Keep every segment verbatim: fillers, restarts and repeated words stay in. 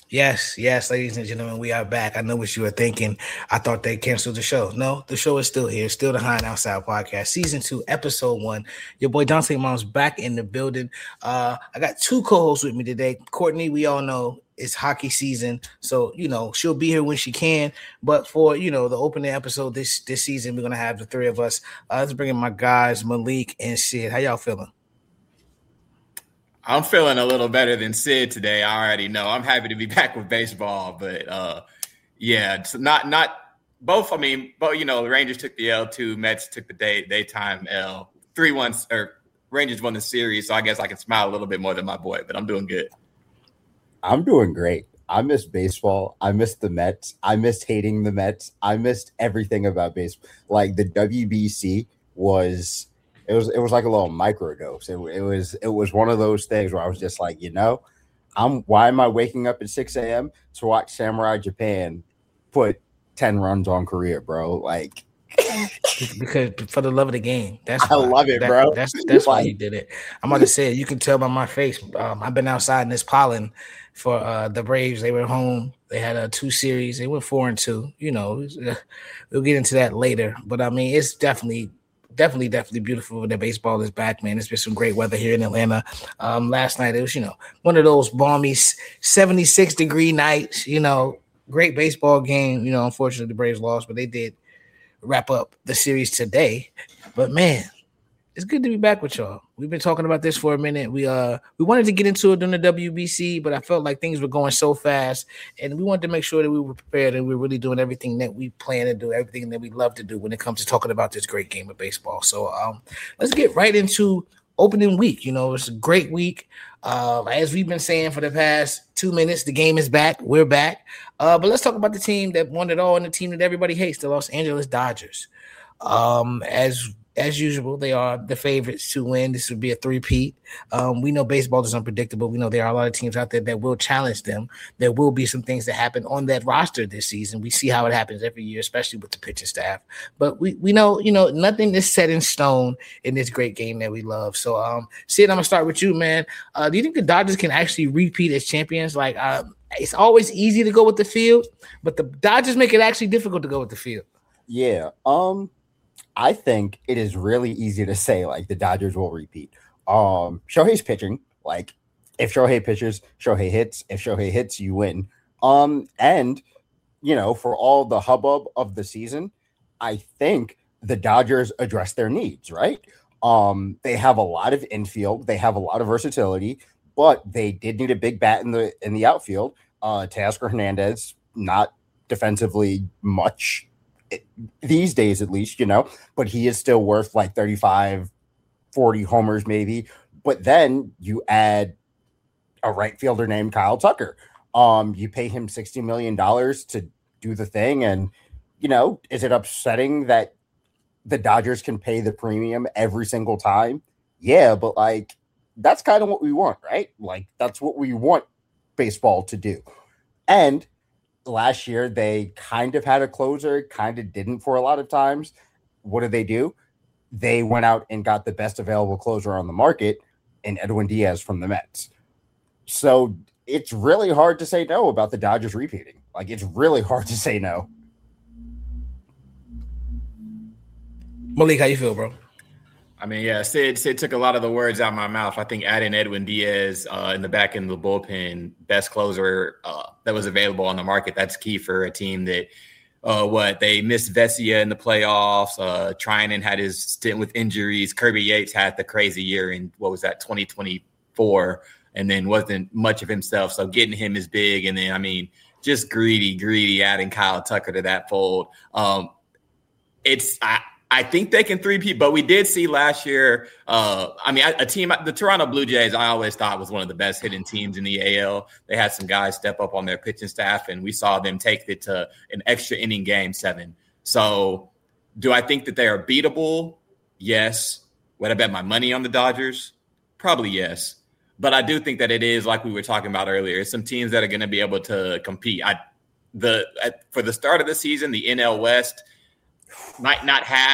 Yes, yes, ladies and gentlemen, we are back. I know what you were thinking. I thought they canceled the show. No, the show is still here. Still the High and Outside podcast, season two, episode one. Your boy Dante Mom's back in the building. Uh, I got two co-hosts with me today. Courtney, we all know it's hockey season, so you know she'll be here when she can. But for you know the opening episode this this season, we're gonna have the three of us. Uh, let's bring in my guys, Malik and Sid. How y'all feeling? I'm feeling a little better than Sid today. I already know. I'm happy to be back with baseball, but uh, yeah, it's not not both. I mean, both. You know, the Rangers took the L two, Mets took the day daytime L. Three one or Rangers won the series, so I guess I can smile a little bit more than my boy. But I'm doing good. I'm doing great. I miss baseball. I miss the Mets. I missed hating the Mets. I missed everything about baseball. Like the W B C was. It was it was like a little microdose. It, it was it was one of those things where I was just like, you know, I'm why am I waking up at six a.m. to watch Samurai Japan put ten runs on Korea, bro? Like because for the love of the game. That's I why. love it, that, bro. That's that's why Like, he did it. I'm about to say it. You can tell by my face. Um, I've been outside in this pollen for uh, the Braves. They were home. They had a two series. They went four and two. You know, uh, we'll get into that later. But I mean, it's definitely. Definitely, definitely beautiful that baseball is back, man. It's been some great weather here in Atlanta. Um, last night it was, you know, one of those balmy seventy-six degree nights. You know, great baseball game. You know, unfortunately the Braves lost, but they did wrap up the series today. But man, it's good to be back with y'all. We've been talking about this for a minute. We uh we wanted to get into it during the W B C, but I felt like things were going so fast, and we wanted to make sure that we were prepared and we were really doing everything that we plan to do, everything that we love to do when it comes to talking about this great game of baseball. So um, let's get right into opening week. You know, it's a great week. Uh, as we've been saying for the past two minutes, the game is back. We're back. Uh, but let's talk about the team that won it all and the team that everybody hates, the Los Angeles Dodgers. Um, as As usual, they are the favorites to win. This would be a three-peat. Um, we know baseball is unpredictable. We know there are a lot of teams out there that will challenge them. There will be some things that happen on that roster this season. We see how it happens every year, especially with the pitching staff. But we we know, you know, nothing is set in stone in this great game that we love. So, um, Sid, I'm going to start with you, man. Uh, do you think the Dodgers can actually repeat as champions? Like, uh, it's always easy to go with the field, but the Dodgers make it actually difficult to go with the field. Yeah. Um. I think it is really easy to say like the Dodgers will repeat. Um, Shohei's pitching. Like if Shohei pitches, Shohei hits. If Shohei hits, you win. Um, and you know, for all the hubbub of the season, I think the Dodgers address their needs. Right. Um, they have a lot of infield. They have a lot of versatility, but they did need a big bat in the in the outfield. Uh, Teoscar Hernandez, not defensively much. It, these days at least, you know, but he is still worth like thirty-five, forty homers maybe. But then you add a right fielder named Kyle Tucker. Um, you pay him sixty million dollars to do the thing. And, you know, is it upsetting that the Dodgers can pay the premium every single time? Yeah, but like, that's kind of what we want, right? Like, that's what we want baseball to do. And last year, they kind of had a closer, kind of didn't for a lot of times. What did they do? They went out and got the best available closer on the market in Edwin Diaz from the Mets. So it's really hard to say no about the Dodgers repeating. Like, it's really hard to say no. Malik, how you feel, bro? I mean, yeah, Sid, Sid took a lot of the words out of my mouth. I think adding Edwin Diaz uh, in the back end of the bullpen, best closer uh, that was available on the market, that's key for a team that, uh, what, they missed Vesia in the playoffs. Uh, Trinan had his stint with injuries. Kirby Yates had the crazy year in, what was that, twenty twenty-four, and then wasn't much of himself. So getting him is big. And then, I mean, just greedy, greedy, adding Kyle Tucker to that fold. Um, it's I, – I think they can three-peat, but we did see last year, uh, I mean, a team, the Toronto Blue Jays, I always thought was one of the best hitting teams in the A L. They had some guys step up on their pitching staff, and we saw them take it to an extra inning game seven. So do I think that they are beatable? Yes. Would I bet my money on the Dodgers? Probably yes. But I do think that it is, like we were talking about earlier, some teams that are going to be able to compete. I, the at, For the start of the season, the N L West might not have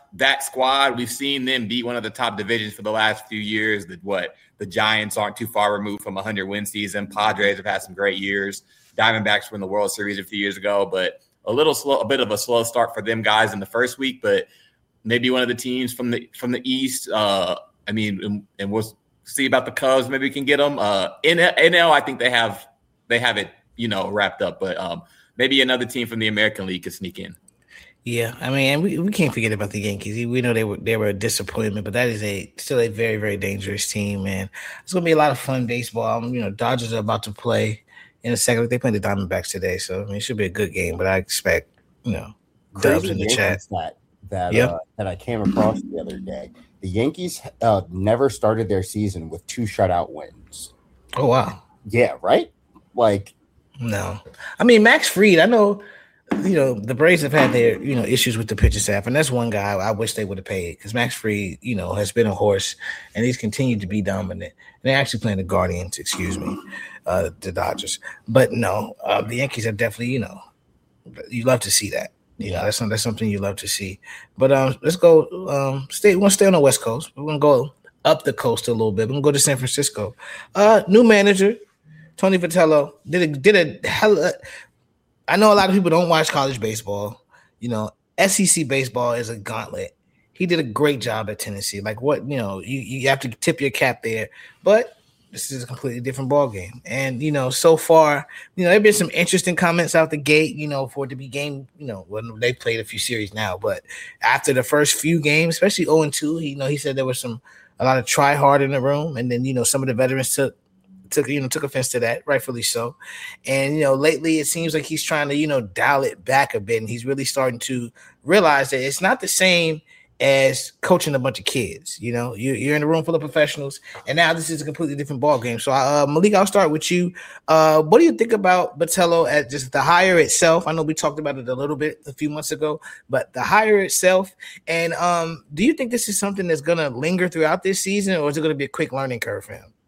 that squad, we've seen them beat one of the top divisions for the last few years. That what the Giants aren't too far removed from a hundred win season. Padres have had some great years. Diamondbacks were in the World Series a few years ago, but a little slow, a bit of a slow start for them guys in the first week. But maybe one of the teams from the from the East. Uh, I mean, and, and we'll see about the Cubs. Maybe we can get them. Uh, N L, I think they have they have it, you know, wrapped up. But um, maybe another team from the American League could sneak in. Yeah, I mean, and we, we can't forget about the Yankees. We know they were they were a disappointment, but that is a still a very, very dangerous team, man. It's gonna be a lot of fun baseball. Um, you know, Dodgers are about to play in a second. They play the Diamondbacks today, so I mean, it should be a good game. But I expect, you know, dubs Crazy in the chat. That that yep. uh, that I came across the other day. The Yankees uh, never started their season with two shutout wins. Oh wow! Yeah, right. Like, no, I mean Max Fried. I know. You know, the Braves have had their, you know, issues with the pitching staff, and that's one guy I wish they would have paid because Max Fried, you know, has been a horse, and he's continued to be dominant. And they're actually playing the Guardians, excuse me, uh, the Dodgers. But no, uh, the Yankees are definitely, you know, you love to see that. You know, that's, that's something you love to see. But um, let's go um, stay. We're going to stay on the West Coast. We're going to go up the coast a little bit. We're going to go to San Francisco. Uh, new manager, Tony Vitello, did a, did a hell of – I know a lot of people don't watch college baseball. You know, S E C baseball is a gauntlet. He did a great job at Tennessee. Like what, you know, you, you have to tip your cap there. But this is a completely different ballgame. And, you know, so far, you know, there have been some interesting comments out the gate, you know, for it to be game, you know, when they played a few series now. But after the first few games, especially oh and two, you know, he said there was some a lot of try hard in the room. And then, you know, some of the veterans took took you know took offense to that, rightfully so. And you know, lately it seems like he's trying to you know dial it back a bit, and he's really starting to realize that it's not the same as coaching a bunch of kids. You know, you, you're in a room full of professionals, and now this is a completely different ball game. So, uh, Malik, I'll start with you. Uh, what do you think about Vitello at just the hire itself? I know we talked about it a little bit a few months ago, but the hire itself, and um, do you think this is something that's going to linger throughout this season, or is it going to be a quick learning curve for him?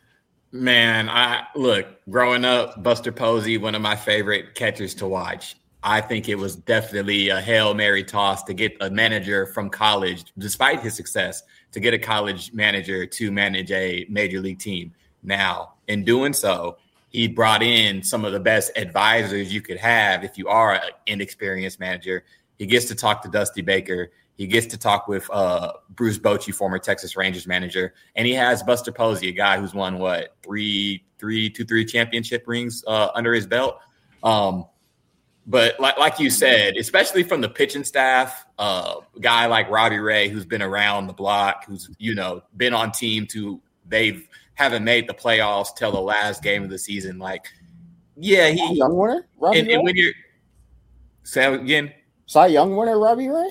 Man, I look, growing up, Buster Posey, one of my favorite catchers to watch. I think it was definitely a Hail Mary toss to get a manager from college, despite his success, to get a college manager to manage a major league team. Now, in doing so, he brought in some of the best advisors you could have if you are an inexperienced manager. He gets to talk to Dusty Baker. He gets to talk with uh, Bruce Bochy, former Texas Rangers manager, and he has Buster Posey, a guy who's won what three, three, two, three championship rings uh, under his belt. Um, but like, like you said, especially from the pitching staff, uh, a guy like Robbie Ray, who's been around the block, who's you know been on teams who they've haven't made the playoffs till the last game of the season. Like, yeah, he Young winner, Robbie and, Ray. And when you're say again, Cy Young winner, Robbie Ray.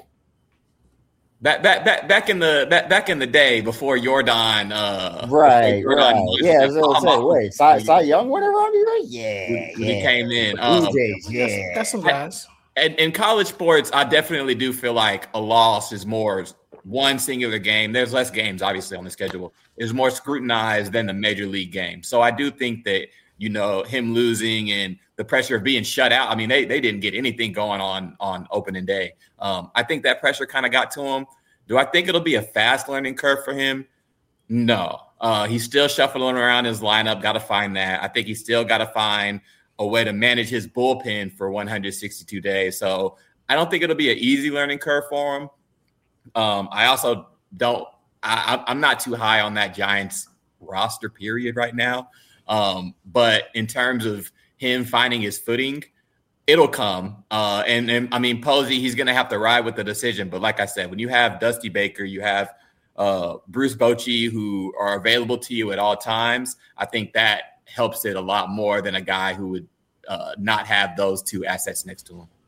Back, back, back, back in the back, back in the day before Jordan, uh, right, Jordan right, was, yeah. I was say, wait, Cy, Cy Young winner, Robbie Ray, yeah, when, yeah. When he came in, Blue um, Jays, yeah, that's, that's some guys. And in college sports, I definitely do feel like a loss is more one singular game. There's less games, obviously, on the schedule. Is more scrutinized than the major league game. So I do think that you know him losing and the pressure of being shut out. I mean, they they didn't get anything going on on opening day. Um, I think that pressure kind of got to him. Do I think it'll be a fast learning curve for him? No. Uh, he's still shuffling around his lineup. Got to find that. I think he's still got to find a way to manage his bullpen for one hundred sixty-two days. So I don't think it'll be an easy learning curve for him. Um, I also don't I, – I'm not too high on that Giants roster period right now. Um, but in terms of him finding his footing – it'll come. Uh, and, and I mean, Posey, he's going to have to ride with the decision. But like I said, when you have Dusty Baker, you have uh, Bruce Bochy, who are available to you at all times, I think that helps it a lot more than a guy who would uh, not have those two assets next to him.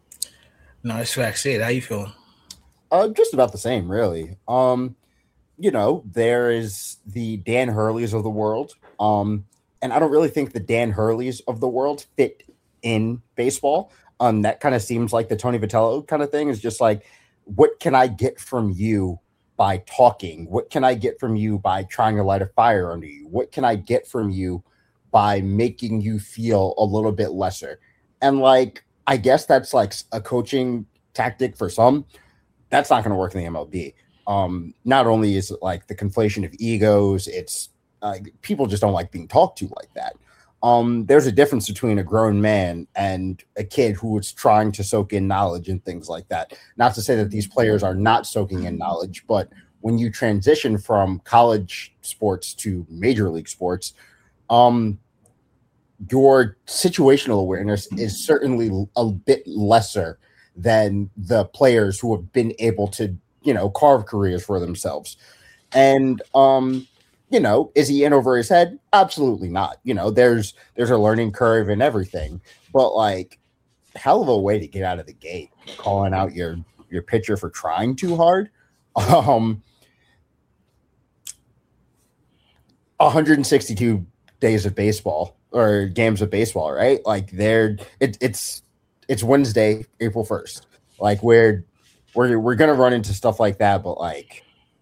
No, it's facts. Sid, how you feeling? Uh, just about the same, really. Um, you know, there is the Dan Hurleys of the world. Um, and I don't really think the Dan Hurleys of the world fit in baseball. Um, that kind of seems like the Tony Vitello kind of thing is just like, what can I get from you by talking? What can I get from you by trying to light a fire under you? What can I get from you by making you feel a little bit lesser? And like, I guess that's like a coaching tactic for some. that's not going to work in the M L B. Um, not only is it like the conflation of egos, it's uh, people just don't like being talked to like that. Um, there's a difference between a grown man and a kid who is trying to soak in knowledge and things like that. Not to say that these players are not soaking in knowledge, but when you transition from college sports to major league sports, um, your situational awareness is certainly a bit lesser than the players who have been able to, you know, carve careers for themselves. And, um, you know, is he in over his head? Absolutely not. You know, there's there's a learning curve and everything, but like, hell of a way to get out of the gate, calling out your your pitcher for trying too hard. Um, one hundred sixty-two days of baseball or games of baseball, right? Like, they're it, it's it's Wednesday, April first. Like, we're we're we're gonna run into stuff like that, but like,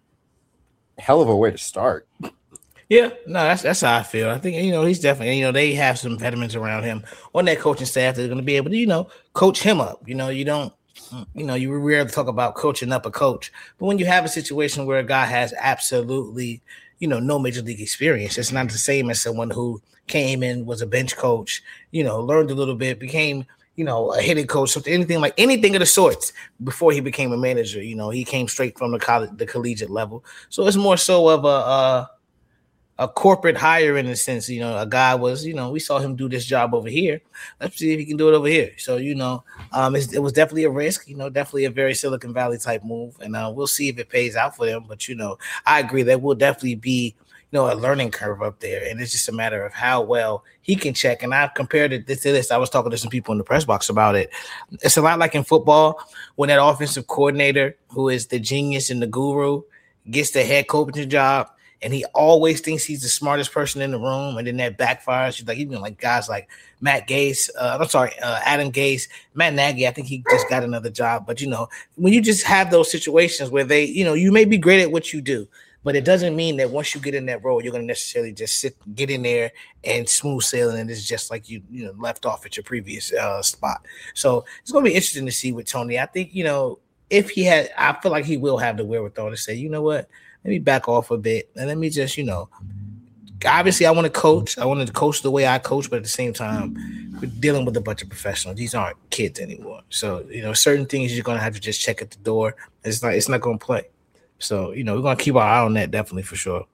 hell of a way to start. Yeah, no, that's that's how I feel. I think, you know, he's definitely, you know, they have some veterans around him on that coaching staff that's going to be able to, you know, coach him up. You know, you don't, you know, you rarely talk about coaching up a coach, but when you have a situation where a guy has absolutely, you know, no major league experience, it's not the same as someone who came in, was a bench coach, you know, learned a little bit, became, you know, a hitting coach, something, anything like anything of the sorts before he became a manager. You know, he came straight from the college, the collegiate level. So it's more so of a, uh, a corporate hire in a sense. You know, a guy was, you know, we saw him do this job over here. Let's see if he can do it over here. So, you know, um, it's, it was definitely a risk, you know, definitely a very Silicon Valley type move. And uh, we'll see if it pays out for them. But, you know, I agree that will definitely be, you know, a learning curve up there. And it's just a matter of how well he can check. And I've compared it to this. I was talking to some people in the press box about it. It's a lot like in football when that offensive coordinator, who is the genius and the guru, gets the head coaching job. And he always thinks he's the smartest person in the room, and then that backfires. She's like, even like guys like Matt Gase, uh, I'm sorry, uh, Adam Gase, Matt Nagy. I think he just got another job. But you know, when you just have those situations where they, you know, you may be great at what you do, but it doesn't mean that once you get in that role, you're going to necessarily just sit, get in there and smooth sailing, and it's just like you, you know, left off at your previous uh, spot. So it's going to be interesting to see with Tony. I think, you know, if he had, I feel like he will have the wherewithal to say, you know what. Let me back off a bit and let me just, you know, obviously I want to coach. I want to coach the way I coach, but at the same time, we're dealing with a bunch of professionals. These aren't kids anymore. So, you know, certain things you're going to have to just check at the door. It's not, it's not going to play. So, you know, we're going to keep our eye on that definitely for sure.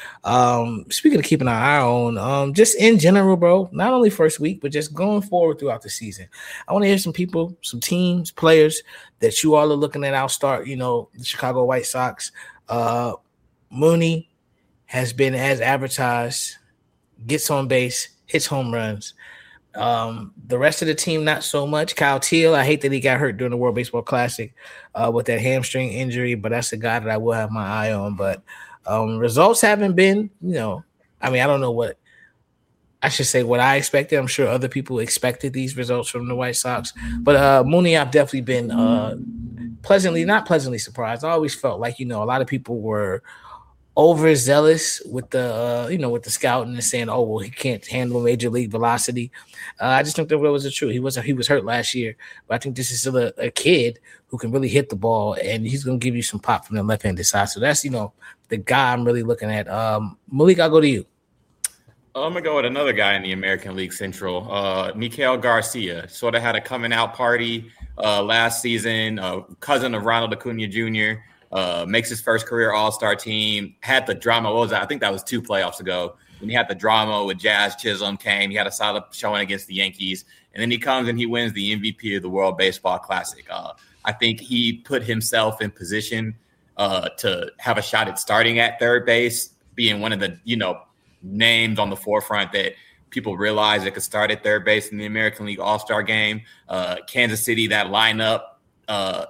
Um, speaking of keeping our eye on, um, just in general, bro, not only first week, but just going forward throughout the season. I want to hear some people, some teams, players that you all are looking at outstart, you know, the Chicago White Sox. Uh, Mooney has been as advertised, gets on base, hits home runs. Um, the rest of the team, not so much. Kyle Teel, I hate that he got hurt during the World Baseball Classic uh, with that hamstring injury, but that's a guy that I will have my eye on. But um, results haven't been, you know, I mean, I don't know what I should say what I expected. I'm sure other people expected these results from the White Sox. But uh, Mooney, I've definitely been uh, pleasantly, not pleasantly surprised. I always felt like, you know, a lot of people were overzealous with the, uh, you know, with the scouting and saying, oh, well, he can't handle major league velocity. Uh, I just think that was the truth. He was he was hurt last year, but I think this is still a, a kid who can really hit the ball, and he's going to give you some pop from the left-handed side. So that's, you know, the guy I'm really looking at. Um, Malik, I'll go to you. I'm going to go with another guy in the American League Central, uh, Miguel Garcia. Sort of had a coming-out party uh, last season, uh, cousin of Ronald Acuna Junior Uh, makes his first career All-Star team, had the drama. What was that? I think that was two playoffs ago when he had the drama with Jazz Chisholm came. He had a solid showing against the Yankees. And then he comes and he wins the M V P of the World Baseball Classic. Uh, I think he put himself in position uh, to have a shot at starting at third base, being one of the, you know, names on the forefront that people realize that could start at third base in the American League All-Star game. Uh, Kansas City, that lineup, uh,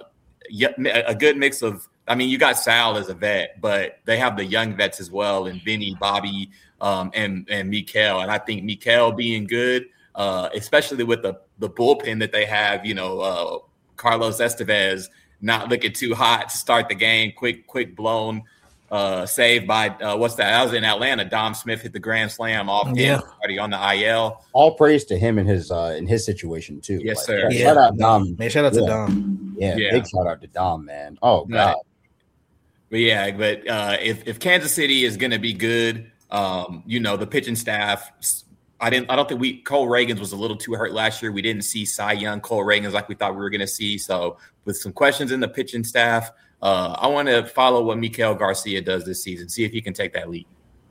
a good mix of, I mean, you got Sal as a vet, but they have the young vets as well, and Vinny, Bobby, um, and and Mikael. And I think Mikael being good, uh, especially with the the bullpen that they have, you know, uh, Carlos Estevez not looking too hot to start the game, quick, quick blown uh, save by uh, what's that? I was in Atlanta. Dom Smith hit the grand slam off yeah. already on the I L. All praise to him in his uh, in his situation too. Yes, like, sir. Yeah, yeah. shout out Dom. Man, shout out to yeah. Dom. Yeah, yeah. big shout out to Dom, man. Oh But, god. but yeah, but uh, if if Kansas City is going to be good, um, you know, the pitching staff. I didn't. I don't think we. Cole Reagans was a little too hurt last year. We didn't see Cy Young Cole Reagans like we thought we were going to see. So with some questions in the pitching staff, uh, I want to follow what Miguel Garcia does this season. See if he can take that lead.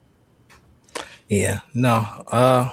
Yeah. No. Uh,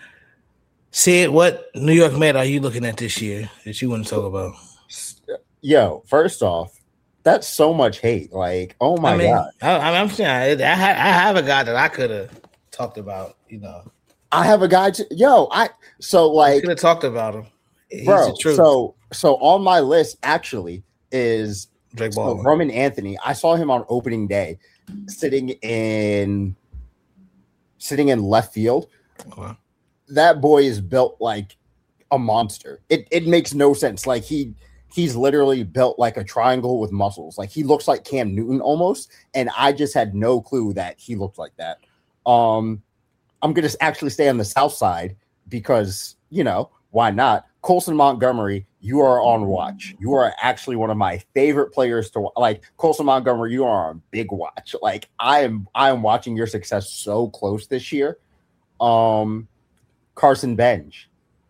Sid, what New York Met are you looking at this year that you want to talk about? Yo, first off, that's so much hate. Like, oh my I mean, god. I, I'm saying I, I have a guy that I could have talked about. You know. I have a guy to, yo, I so like could have talked about him. He's bro, the truth. so so on my list actually is Drake so Baldwin. Roman Anthony. I saw him on opening day sitting in sitting in left field. Okay. That boy is built like a monster. It it makes no sense. Like he he's literally built like a triangle with muscles. Like he looks like Cam Newton almost, and I just had no clue that he looked like that. Um I'm going to actually stay on the south side because, you know, why not? Colson Montgomery, you are on watch. You are actually one of my favorite players to like. Colson Montgomery, you are on big watch. Like I am I am watching your success so close this year. Um, Carson Bench.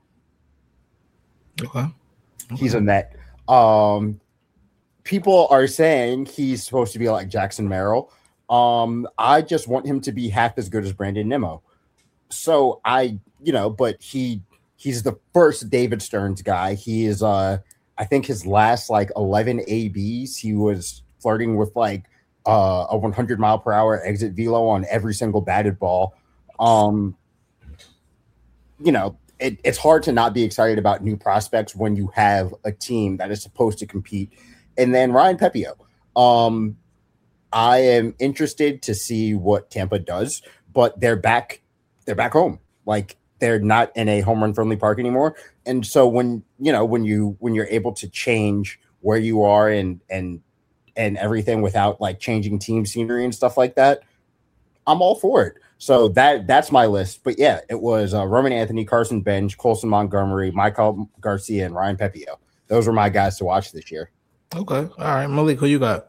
Okay. Okay. He's a Met. Um, people are saying he's supposed to be like Jackson Merrill. Um, I just want him to be half as good as Brandon Nimmo. So I, you know, but he he's the first David Stearns guy. He is uh I think his last like eleven A Bs, he was flirting with like uh, a one hundred mile per hour exit velo on every single batted ball. Um you know, it, it's hard to not be excited about new prospects when you have a team that is supposed to compete. And then Ryan Pepio. Um I am interested to see what Tampa does, but they're back They're back home. Like they're not in a home run friendly park anymore. And so when, you know, when you, when you're able to change where you are and, and, and everything without like changing team scenery and stuff like that, I'm all for it. So that, that's my list. But yeah, it was uh, Roman Anthony, Carson Bench, Colson Montgomery, Michael Garcia, and Ryan Pepio. Those were my guys to watch this year. Okay. All right. Malik, who you got?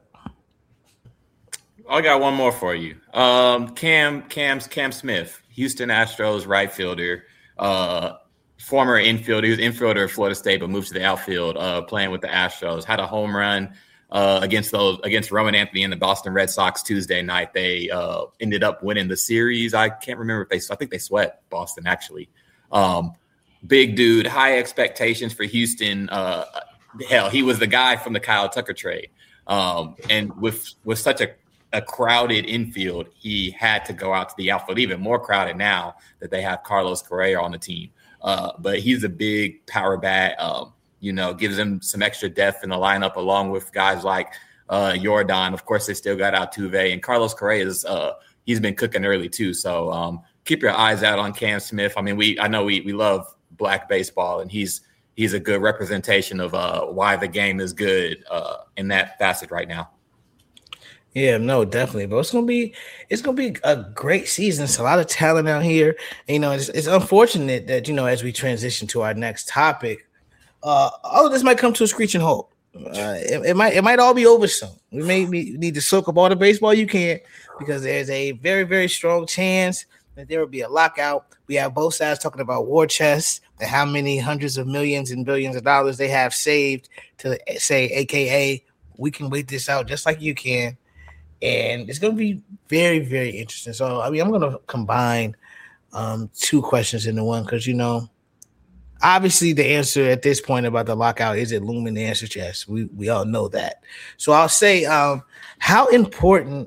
I got one more for you. Um, Cam, Cam's Cam Smith, Houston Astros right fielder, uh, former infielder. He was infielder at Florida State, but moved to the outfield, uh, playing with the Astros. Had a home run uh, against those against Roman Anthony and the Boston Red Sox Tuesday night. They uh, ended up winning the series. I can't remember if they. I think they swept Boston actually. Um, big dude, high expectations for Houston. Uh, hell, he was the guy from the Kyle Tucker trade, um, and with with such a a crowded infield, he had to go out to the outfield, even more crowded now that they have Carlos Correa on the team. Uh, but he's a big power bat, um, you know, gives him some extra depth in the lineup along with guys like uh, Yordan. Of course, they still got Altuve, and Carlos Correa is uh, he's been cooking early too. So um, keep your eyes out on Cam Smith. I mean, we I know we we love black baseball, and he's he's a good representation of uh, why the game is good uh, in that facet right now. Yeah, no, definitely. But it's gonna be it's gonna be a great season. It's a lot of talent out here. And, you know, it's, it's unfortunate that, you know, as we transition to our next topic, uh, all of this might come to a screeching halt. Uh, it, it might it might all be over soon. We may be, need to soak up all the baseball you can because there's a very, very strong chance that there will be a lockout. We have both sides talking about war chests and how many hundreds of millions and billions of dollars they have saved to say, A K A, we can wait this out just like you can. And it's going to be very, very interesting. So, I mean, I'm going to combine um, two questions into one because, you know, obviously the answer at this point about the lockout is it looming? The answer is yes. We we all know that. So I'll say, um, how important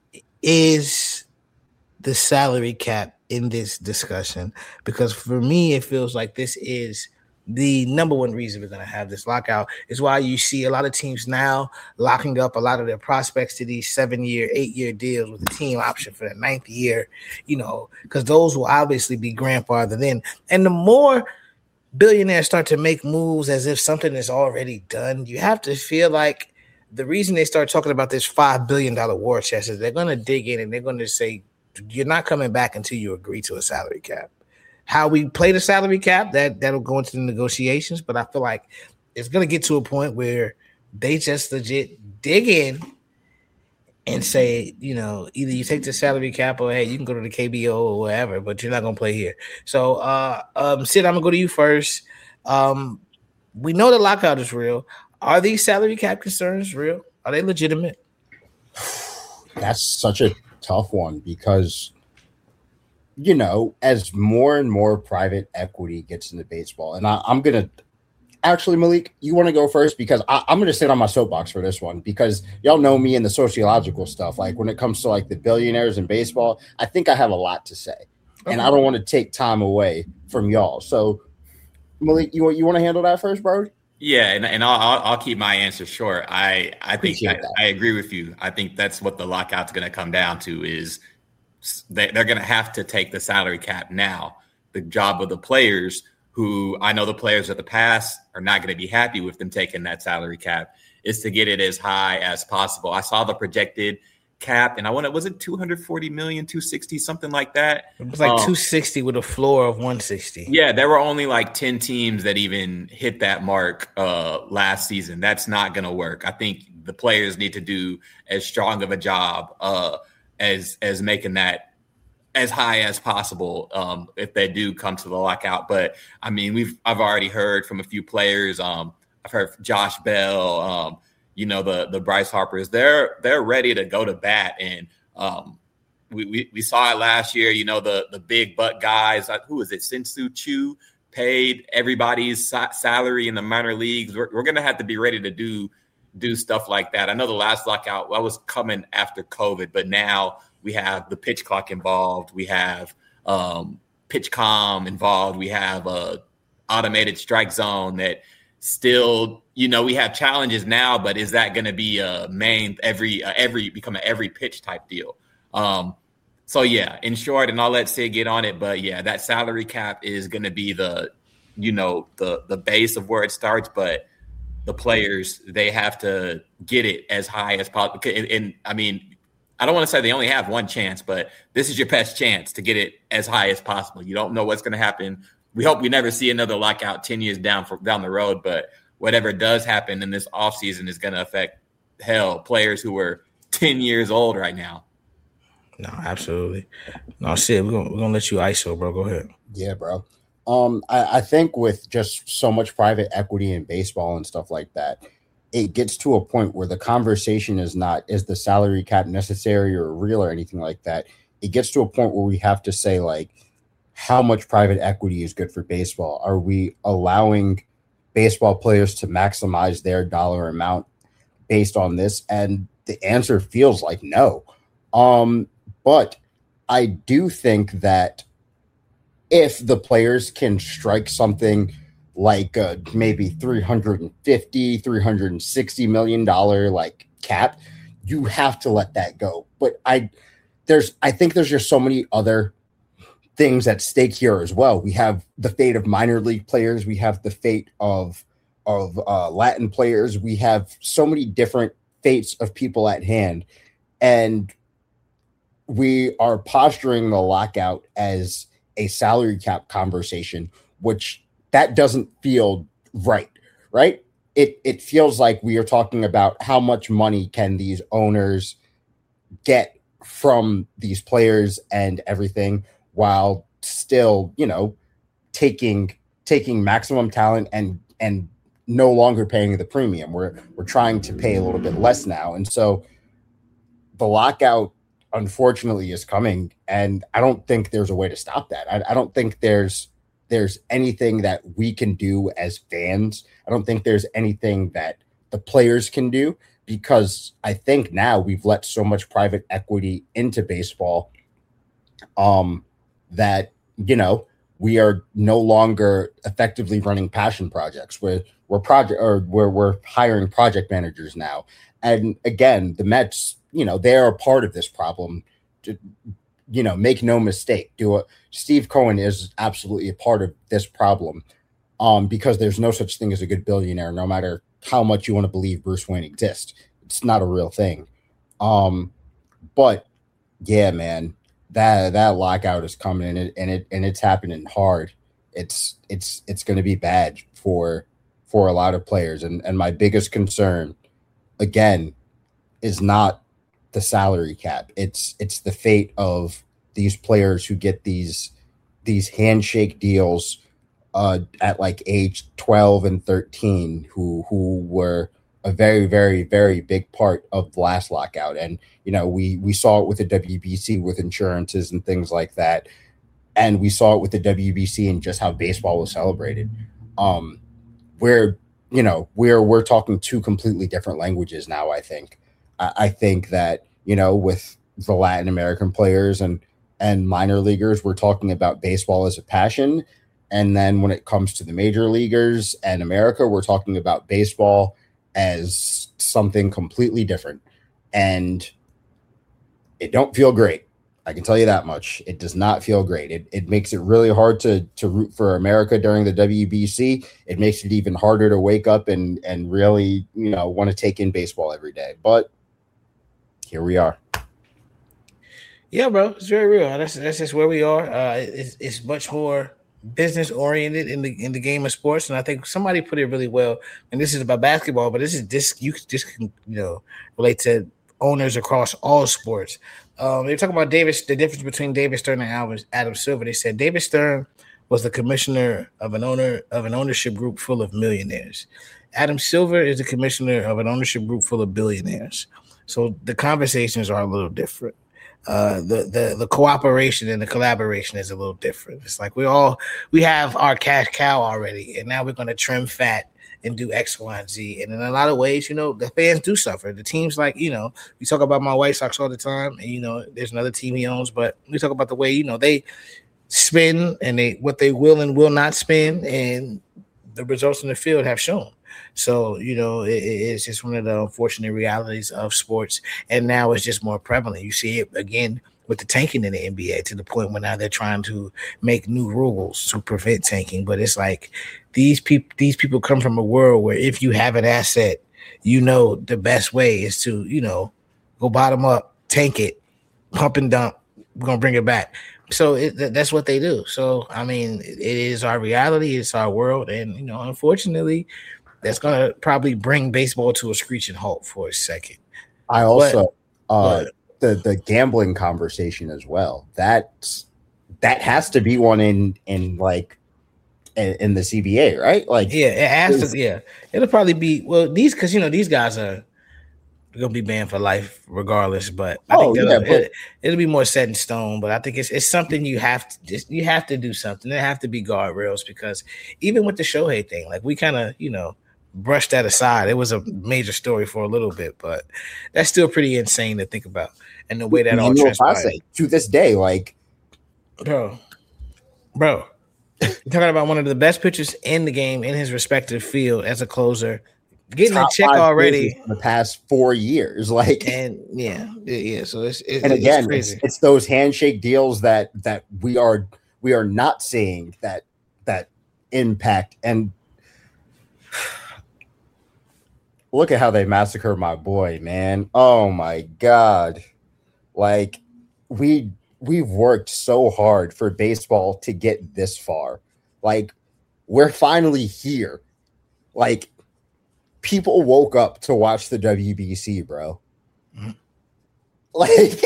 is the salary cap in this discussion? Because for me, it feels like this is the number one reason we're going to have this lockout is why you see a lot of teams now locking up a lot of their prospects to these seven-year, eight-year deals with a team option for the ninth year, you know, because those will obviously be grandfathered in. And the more billionaires start to make moves as if something is already done, you have to feel like the reason they start talking about this five billion dollars war chest is they're going to dig in and they're going to say, you're not coming back until you agree to a salary cap. How we play the salary cap, that, that'll go into the negotiations, but I feel like it's going to get to a point where they just legit dig in and say, you know, either you take the salary cap or hey, you can go to the K B O or wherever, but you're not gonna play here. So, uh, um, Sid, I'm gonna go to you first. Um, we know the lockout is real. Are these salary cap concerns real? Are they legitimate? That's such a tough one because, you know, as more and more private equity gets into baseball, and I, I'm gonna. Actually, Malik, you want to go first because I, I'm going to sit on my soapbox for this one because y'all know me and the sociological stuff. Like when it comes to like the billionaires in baseball, I think I have a lot to say, okay. And I don't want to take time away from y'all. So, Malik, you want you want to handle that first, bro? Yeah, and, and I'll, I'll I'll keep my answer short. I I think I, I agree with you. I think that's what the lockout's going to come down to is they, they're going to have to take the salary cap now. The job of the players, who I know the players of the past are not going to be happy with them taking that salary cap, is to get it as high as possible. I saw the projected cap, and I want to, was it two hundred forty million, two sixty, something like that? It was like um, two sixty with a floor of one sixty. Yeah, there were only like ten teams that even hit that mark uh, last season. That's not going to work. I think the players need to do as strong of a job uh, as as making that as high as possible um, if they do come to the lockout. But I mean, we've I've already heard from a few players. Um, I've heard Josh Bell, um, you know, the the Bryce Harpers. They're they're ready to go to bat, and um, we, we we saw it last year. You know, the the big butt guys. Like, who is it? Shin-Soo Choo paid everybody's sa- salary in the minor leagues. We're, we're going to have to be ready to do do stuff like that. I know the last lockout that was coming after COVID, but now we have the pitch clock involved. We have um, pitch com involved. We have a automated strike zone that still, you know, we have challenges now, but is that going to be a main every uh, every become an every pitch type deal? Um, so yeah, in short, and I'll let Sid get on it, but yeah, that salary cap is going to be the, you know, the the base of where it starts, but the players, they have to get it as high as possible. And, and I mean, I don't want to say they only have one chance, but this is your best chance to get it as high as possible. You don't know what's going to happen. We hope we never see another lockout ten years down for, down the road, but whatever does happen in this offseason is going to affect, hell, players who are ten years old right now. No, absolutely. No, Sid, we're going we're gonna let you I S O, bro. Go ahead. Yeah, bro. Um, I, I think with just so much private equity in baseball and stuff like that, it gets to a point where the conversation is not, is the salary cap necessary or real or anything like that. It gets to a point where we have to say, like, how much private equity is good for baseball? Are we allowing baseball players to maximize their dollar amount based on this? And the answer feels like no. Um, but I do think that if the players can strike something like uh, maybe three hundred fifty, three hundred sixty million dollars like cap, you have to let that go. But I, there's, I think there's just so many other things at stake here as well. We have the fate of minor league players. We have the fate of, of uh, Latin players. We have so many different fates of people at hand. And we are posturing the lockout as a salary cap conversation, which that doesn't feel right, right? It it feels like we are talking about how much money can these owners get from these players and everything, while still, you know, taking taking maximum talent and and no longer paying the premium. We're we're trying to pay a little bit less now, and so the lockout, unfortunately, is coming, and I don't think there's a way to stop that. I, I don't think there's there's anything that we can do as fans. I don't think there's anything that the players can do, because I think now we've let so much private equity into baseball um, that, you know, we are no longer effectively running passion projects. We're we're project or we're we're hiring project managers now. And again, the Mets, you know, they are a part of this problem. To, you know, make no mistake. Do a, Steve Cohen is absolutely a part of this problem, um, because there's no such thing as a good billionaire, no matter how much you want to believe Bruce Wayne exists. It's not a real thing. Um, but yeah, man, that that lockout is coming, and it and it and it's happening hard. It's it's it's going to be bad for for a lot of players, and and my biggest concern again, is not the salary cap. It's it's the fate of these players who get these these handshake deals uh, at like age twelve and thirteen, who who were a very, very, very big part of the last lockout. And, you know, we we saw it with the W B C with insurances and things like that. And we saw it with the W B C and just how baseball was celebrated. Um, where, you know, we're we're talking two completely different languages now, I think. I, I think that, you know, with the Latin American players and and minor leaguers, we're talking about baseball as a passion. And then when it comes to the major leaguers and America, we're talking about baseball as something completely different. And it don't feel great. I can tell you that much. It does not feel great. It it makes it really hard to to root for America during the W B C. It makes it even harder to wake up and and really, you know, want to take in baseball every day. But here we are. Yeah, bro, it's very real. That's that's just where we are. Uh, it's it's much more business oriented in the in the game of sports, and I think somebody put it really well. And this is about basketball, but this is this you this can you know relate to owners across all sports. Um, they talk about Davis, the difference between David Stern and Adam, Adam Silver. They said David Stern was the commissioner of an owner of an ownership group full of millionaires. Adam Silver is the commissioner of an ownership group full of billionaires. So the conversations are a little different. Uh, the the the cooperation and the collaboration is a little different. It's like we all we have our cash cow already, and now we're going to trim fat and do X, Y, and Z. And in a lot of ways, you know, the fans do suffer. The teams, like, you know, we talk about my White Sox all the time, and, you know, there's another team he owns, but we talk about the way, you know, they spend and they what they will and will not spend, and the results in the field have shown. So, you know, it, it's just one of the unfortunate realities of sports, and now it's just more prevalent. You see it again with the tanking in the N B A to the point where now they're trying to make new rules to prevent tanking. But it's like these people these people come from a world where if you have an asset, you know the best way is to, you know, go bottom up, tank it, pump and dump, we're going to bring it back. So it, that's what they do. So, I mean, it is our reality. It's our world. And, you know, unfortunately, that's going to probably bring baseball to a screeching halt for a second. I also but, uh, – but, the the gambling conversation as well. That's that has to be one in in like in, in the C B A, right? Like, yeah, it has to. Yeah, it'll probably be well these because you know these guys are gonna be banned for life regardless. But I oh, think yeah, but, it, it'll be more set in stone. But I think it's it's something you have to just you have to do something. There have to be guardrails because even with the Shohei thing, like we kind of you know. brushed that aside. It was a major story for a little bit, but that's still pretty insane to think about. And the way that all transpired to this day, like, bro, bro, you're talking about one of the best pitchers in the game in his respective field as a closer, getting a check already in the past four years, like, and yeah, yeah. So it's, it's and again, it's, crazy. it's it's those handshake deals that that we are we are not seeing that that impact. And look at how they massacre my boy, man. Oh my God. Like we we've worked so hard for baseball to get this far. Like we're finally here. Like people woke up to watch the W B C, bro. Mm-hmm. Like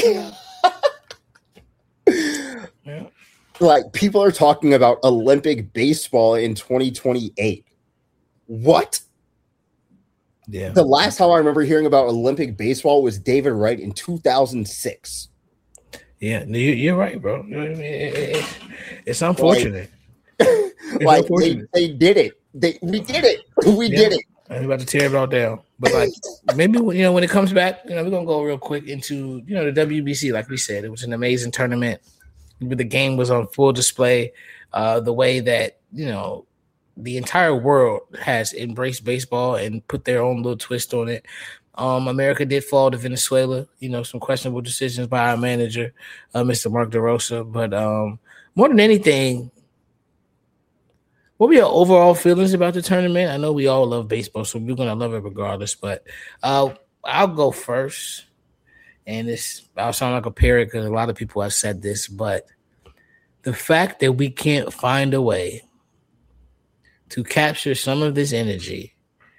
yeah. Like people are talking about Olympic baseball in twenty twenty-eight. What? Yeah. The last time I remember hearing about Olympic baseball was David Wright in two thousand six. Yeah, you're right, bro. It's unfortunate. Like, it's like unfortunate. They, they did it. They we did it. We yeah. did it. I'm about to tear it all down. But like maybe you know when it comes back, you know, we're gonna go real quick into you know the W B C. Like we said, it was an amazing tournament. The game was on full display. Uh, the way that you know. The entire world has embraced baseball and put their own little twist on it. Um, America did fall to Venezuela, you know, some questionable decisions by our manager, uh, Mister Mark DeRosa. But um, more than anything, what were your overall feelings about the tournament? I know we all love baseball, so we're going to love it regardless. But uh, I'll go first. And this, I'll sound like a parrot because a lot of people have said this, but the fact that we can't find a way to capture some of this energy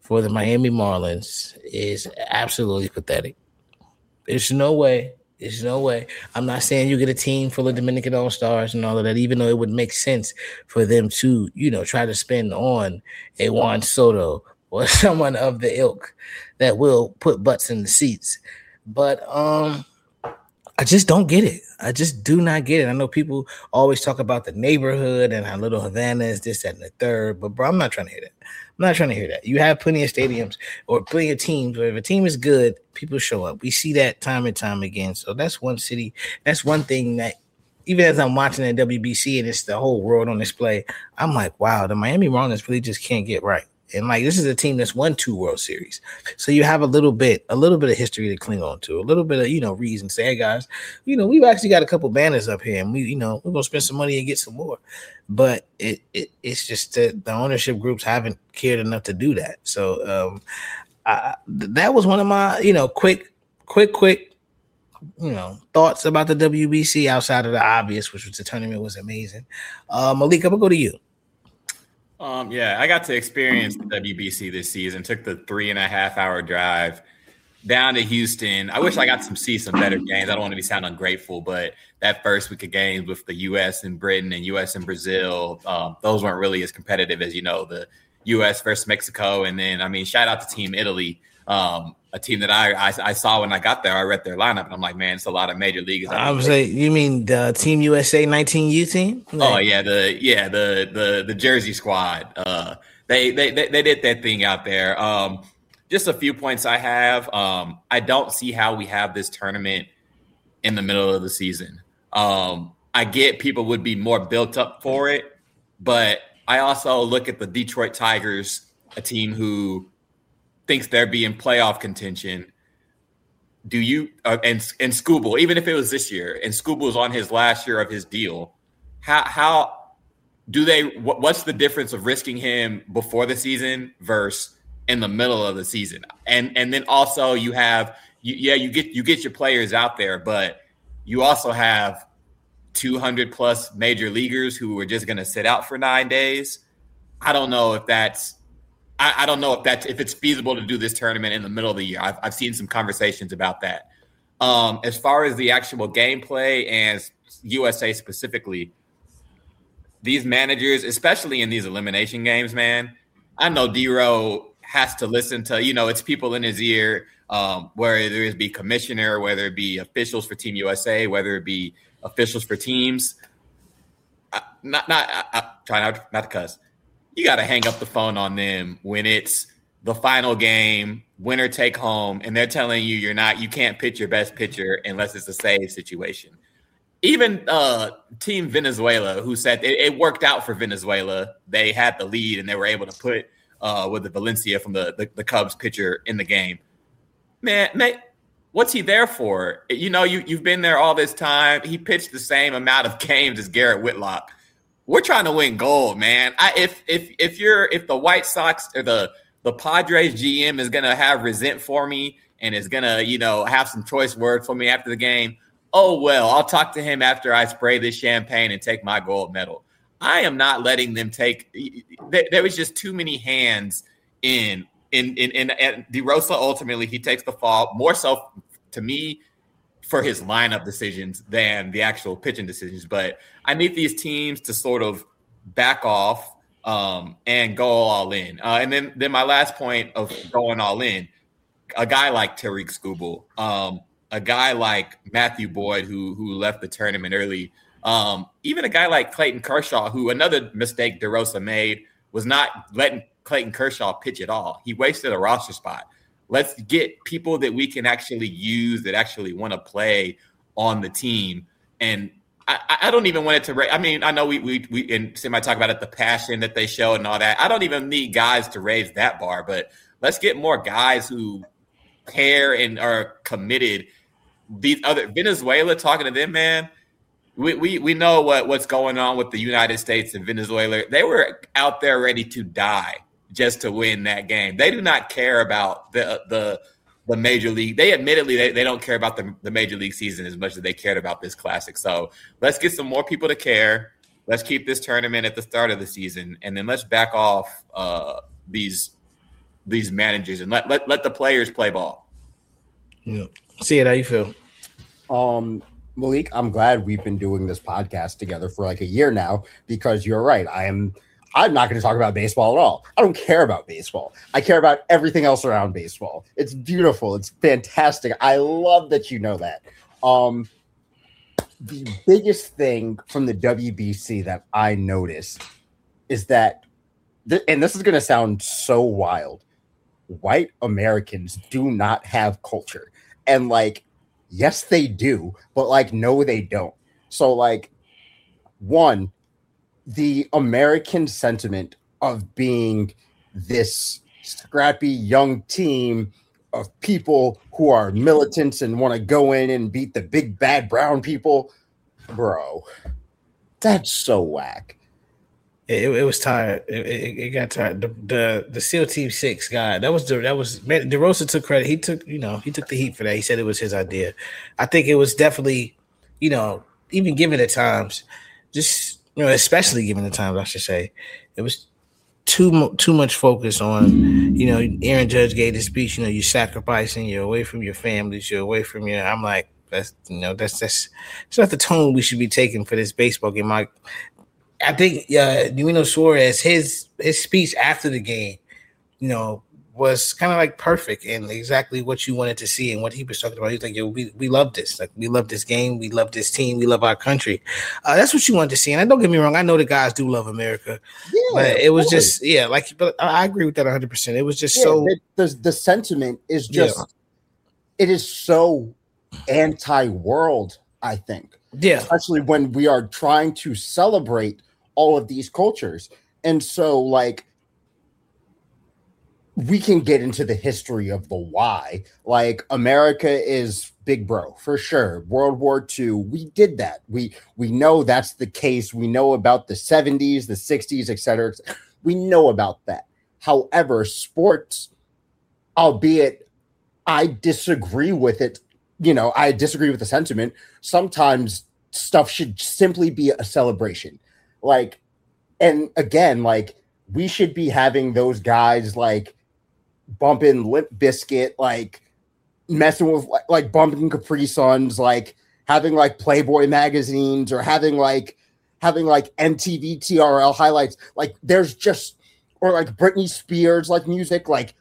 for the Miami Marlins is absolutely pathetic. There's no way. There's no way. I'm not saying you get a team full of Dominican All-Stars and all of that, even though it would make sense for them to, you know, try to spend on a Juan Soto or someone of the ilk that will put butts in the seats. But um, I just don't get it. I just do not get it. I know people always talk about the neighborhood and how Little Havana is this, that, and the third. But, bro, I'm not trying to hear that. I'm not trying to hear that. You have plenty of stadiums or plenty of teams where if a team is good, people show up. We see that time and time again. So that's one city. That's one thing that even as I'm watching the W B C and it's the whole world on display, I'm like, wow, the Miami Marlins really just can't get right. And like this is a team that's won two World Series. So you have a little bit, a little bit of history to cling on to, a little bit of, you know, reason. Say, hey guys, you know, we've actually got a couple banners up here and we, you know, we're gonna spend some money and get some more. But it, it it's just that the ownership groups haven't cared enough to do that. So um I, that was one of my, you know, quick, quick, quick, you know, thoughts about the W B C outside of the obvious, which was the tournament was amazing. Uh, Malik, I'm gonna go to you. Um, yeah, I got to experience the W B C this season. Took the three and a half hour drive down to Houston. I wish I got to see some better games. I don't want to be sound ungrateful, but that first week of games with the U S and Britain and U S and Brazil, um, those weren't really as competitive as, you know, the U S versus Mexico. And then, I mean, shout out to Team Italy, um, a team that I, I I saw when I got there. I read their lineup, and I'm like, man, it's a lot of major leaguers. I would say, you mean the Team U S A nineteen U team? Like, oh yeah, the yeah the the the Jersey squad. Uh, they, they they they did that thing out there. Um, just a few points I have. Um, I don't see how we have this tournament in the middle of the season. Um, I get people would be more built up for it, but I also look at the Detroit Tigers, a team who thinks they're being playoff contention. Do you uh, and and Skubal, even if it was this year, and Skubal's on his last year of his deal, how how do they? What, what's the difference of risking him before the season versus in the middle of the season? And and then also you have you, yeah you get you get your players out there, but you also have two hundred plus major leaguers who are just going to sit out for nine days. I don't know if that's. I, I don't know if that's if it's feasible to do this tournament in the middle of the year. I've, I've seen some conversations about that. Um, as far as the actual gameplay and U S A specifically, these managers, especially in these elimination games, man, I know D-Row has to listen to, you know, it's people in his ear, um, whether it be commissioner, whether it be officials for Team U S A, whether it be officials for teams. I, not, not, I, I try not, not to cuss. You got to hang up the phone on them when it's the final game, winner take home, and they're telling you you're not, you can't pitch your best pitcher unless it's a save situation. Even uh, Team Venezuela, who said it, it worked out for Venezuela. They had the lead and they were able to put uh, with the Valencia from the, the the Cubs pitcher in the game. Man, man, what's he there for? You know, you you've been there all this time. He pitched the same amount of games as Garrett Whitlock. We're trying to win gold, man. I, if if if you're if the White Sox or the the Padres G M is gonna have resent for me and is gonna, you know, have some choice words for me after the game, oh well, I'll talk to him after I spray this champagne and take my gold medal. I am not letting them take. There, there was just too many hands in in in in. And DeRosa ultimately he takes the fall more so to me for his lineup decisions than the actual pitching decisions. But I need these teams to sort of back off um, and go all in. Uh, and then, then my last point of going all in, a guy like Tarik Skubal, um, a guy like Matthew Boyd, who who left the tournament early, um, even a guy like Clayton Kershaw, who another mistake DeRosa made was not letting Clayton Kershaw pitch at all. He wasted a roster spot. Let's get people that we can actually use that actually want to play on the team. And I, I don't even want it to – I mean, I know we we we and somebody talk about it, the passion that they show and all that. I don't even need guys to raise that bar, but let's get more guys who care and are committed. These other – Venezuela, talking to them, man, we, we, we know what, what's going on with the United States and Venezuela. They were out there ready to die just to win that game. They do not care about the the the major league. They admittedly they, they don't care about the, the major league season as much as they cared about this classic. So let's get some more people to care. Let's keep this tournament at the start of the season, and then let's back off uh, these these managers and let let, let the players play ball. Yeah. See it, how you feel? Um, Malik, I'm glad we've been doing this podcast together for like a year now, because you're right. I am I'm not going to talk about baseball at all. I don't care about baseball. I care about everything else around baseball. It's beautiful. It's fantastic. I love that you know that. Um, the biggest thing from the W B C that I noticed is that, th- and this is going to sound so wild, white Americans do not have culture. And like, yes, they do, but like, no, they don't. So like, one, the American sentiment of being this scrappy young team of people who are militants and want to go in and beat the big bad brown people, bro, that's so whack. It, it was tired. It, it, it got tired. The, the the SEAL Team Six guy. That was the that was man, DeRosa took credit. He took you know he took the heat for that. He said it was his idea. I think it was definitely, you know, even given the times, just you know, especially given the times, I should say, it was too too much focus on, you know, Aaron Judge gave the speech. You know, you're sacrificing. You're away from your families. You're away from your. I'm like, that's you know, that's that's it's not the tone we should be taking for this baseball game. Like, I think uh, Luis Suarez, his his speech after the game, you know, was kind of like perfect and exactly what you wanted to see and what he was talking about. He's like, yo, we, we love this. Like, we love this game. We love this team. We love our country. Uh, that's what you wanted to see. And don't get me wrong. I know the guys do love America. Yeah, but it was course. just, yeah, like, but I agree with that one hundred percent. It was just yeah, so. The, the, the sentiment is just, yeah. it is so anti-world, I think. Yeah. Especially when we are trying to celebrate all of these cultures. And so, like, we can get into the history of the why. Like, America is big bro, for sure. World War Two, we did that. We we know that's the case. We know about the seventies, the sixties, et cetera. We know about that. However, sports, albeit I disagree with it, you know, I disagree with the sentiment. Sometimes stuff should simply be a celebration. Like, and again, like, we should be having those guys like bumping Limp Bizkit, like messing with like, like bumping Capri Suns, like having like Playboy magazines or having like having like M T V T R L highlights. Like, there's just, or like Britney Spears, like music, like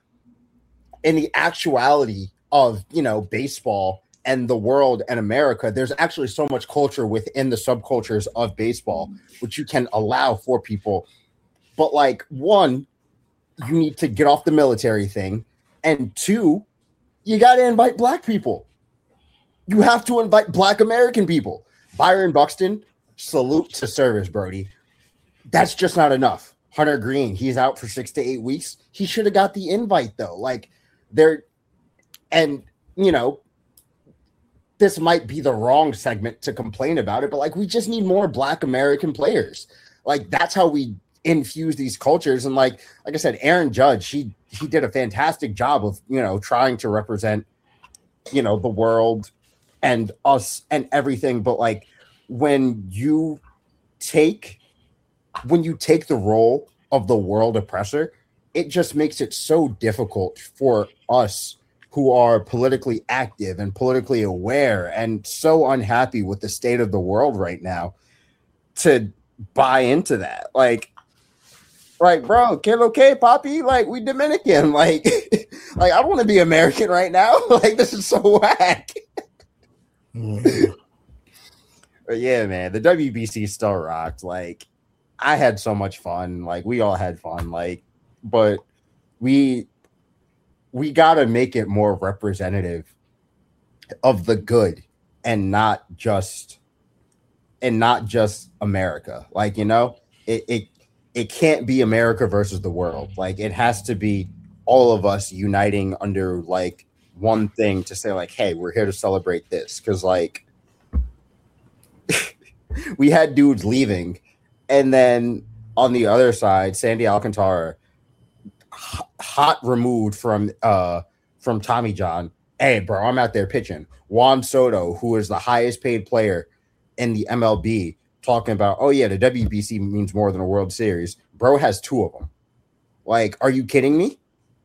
in the actuality of, you know, baseball and the world and America, there's actually so much culture within the subcultures of baseball, which you can allow for people. But like, one, you need to get off the military thing. And two, you got to invite black people. You have to invite black American people. Byron Buxton, salute to service, Brody. That's just not enough. Hunter Green, he's out for six to eight weeks. He should have got the invite though. Like, there, and you know, this might be the wrong segment to complain about it, but like, we just need more black American players. Like, that's how we infuse these cultures. And like, like I said, Aaron Judge, he, he did a fantastic job of, you know, trying to represent, you know, the world and us and everything. But like, when you take, when you take the role of the world oppressor, it just makes it so difficult for us who are politically active and politically aware and so unhappy with the state of the world right now to buy into that. Like, like, bro, que lo que, papi? Like, we Dominican. Like, like I don't want to be American right now. Like, this is so whack. Mm-hmm. But yeah, man, the W B C still rocked. Like, I had so much fun. Like, we all had fun. Like, but we we got to make it more representative of the good and not just and not just America. Like, you know, it it it can't be America versus the world. Like, it has to be all of us uniting under like one thing to say like, hey, we're here to celebrate this. Because like we had dudes leaving, and then on the other side, Sandy Alcantara, hot removed from uh from Tommy John. Hey, bro, I'm out there pitching. Juan Soto, who is the highest paid player in the M L B, talking about, oh yeah, the W B C means more than a World Series. Bro has two of them. Like, are you kidding me?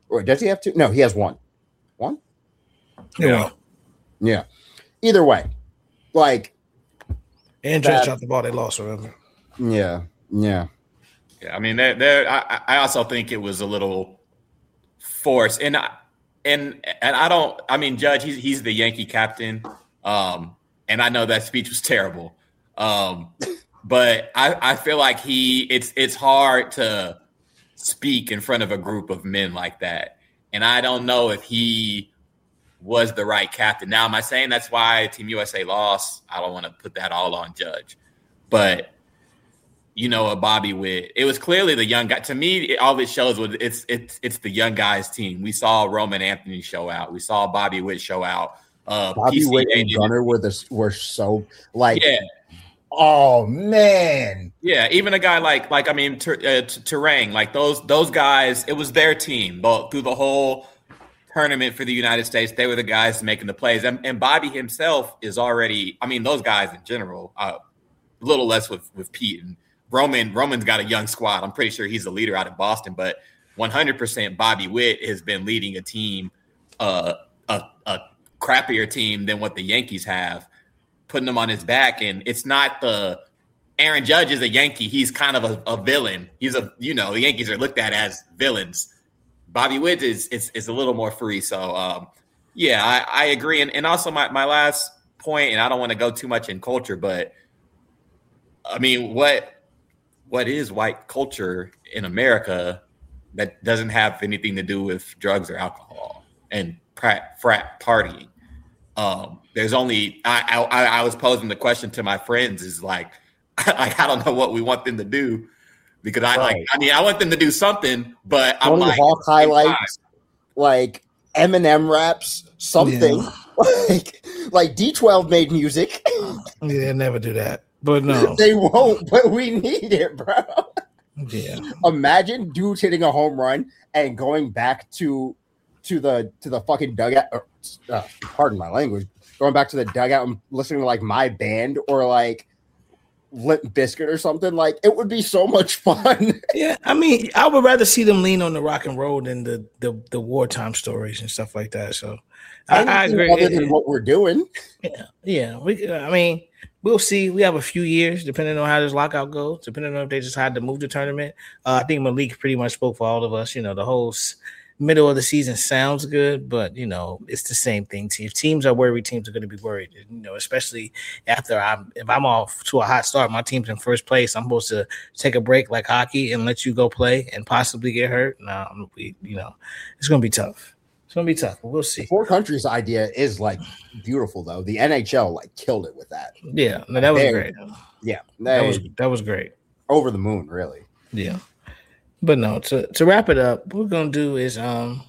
Or does he have two? No, he has one. One? Yeah. Yeah. Either way, like. And just dropped the ball they lost, remember? Yeah. Yeah. Yeah. I mean, there, there. I, I also think it was a little forced, and I, and and I don't. I mean, Judge, he's he's the Yankee captain, um, and I know that speech was terrible, um, but I, I feel like he. It's it's hard to speak in front of a group of men like that, and I don't know if he was the right captain. Now, am I saying that's why Team U S A lost? I don't want to put that all on Judge, but you know, a Bobby Witt, it was clearly the young guy. To me, it, all it shows was it's it's it's the young guys team. We saw Roman Anthony show out. We saw Bobby Witt show out. Uh, Bobby P C A Witt and Gunnar were the were so like, yeah, oh man, yeah. Even a guy like like I mean, Ter, uh, Terang, like those those guys, it was their team. But through the whole tournament for the United States, they were the guys making the plays. And, and Bobby himself is already. I mean, those guys in general, uh, a little less with with Pete and. Roman Roman's got a young squad. I'm pretty sure he's a leader out of Boston, but one hundred percent Bobby Witt has been leading a team, uh, a, a crappier team than what the Yankees have, putting them on his back. And it's not the Aaron Judge is a Yankee. He's kind of a, a villain. He's a, you know, the Yankees are looked at as villains. Bobby Witt is is, is a little more free. So, um, yeah, I, I agree. And, and also my, my last point, and I don't want to go too much in culture, but I mean, what – what is white culture in America that doesn't have anything to do with drugs or alcohol and frat, frat partying? Um, there's only I, I I was posing the question to my friends is like, like I don't know what we want them to do because I right. like I mean I want them to do something, but I'm Tony like Hawk highlights, like Eminem raps, something yeah. like like D twelve made music. Yeah, they never do that. But no, they won't. But we need it, bro. Yeah. Imagine dudes hitting a home run and going back to to the to the fucking dugout. Or, uh, pardon my language. Going back to the dugout and listening to like My Band or like Limp Bizkit or something. Like it would be so much fun. Yeah, I mean, I would rather see them lean on the rock and roll than the the, the wartime stories and stuff like that. So I, I agree. Other than what we're doing. Yeah, yeah. We. I mean. We'll see. We have a few years, depending on how this lockout goes, depending on if they decide to move the tournament. Uh, I think Malik pretty much spoke for all of us. You know, the whole s- middle of the season sounds good, but, you know, it's the same thing. If teams are worried, teams are going to be worried, you know, especially after I'm, if I'm off to a hot start, my team's in first place, I'm supposed to take a break like hockey and let you go play and possibly get hurt. No, we, you know, it's going to be tough. It's gonna be tough, but we'll see. The four countries idea is like beautiful, though. The N H L like killed it with that. Yeah, no, that was they, great. Yeah, that was that was great. Over the moon, really. Yeah, but no. To to wrap it up, what we're gonna do is um,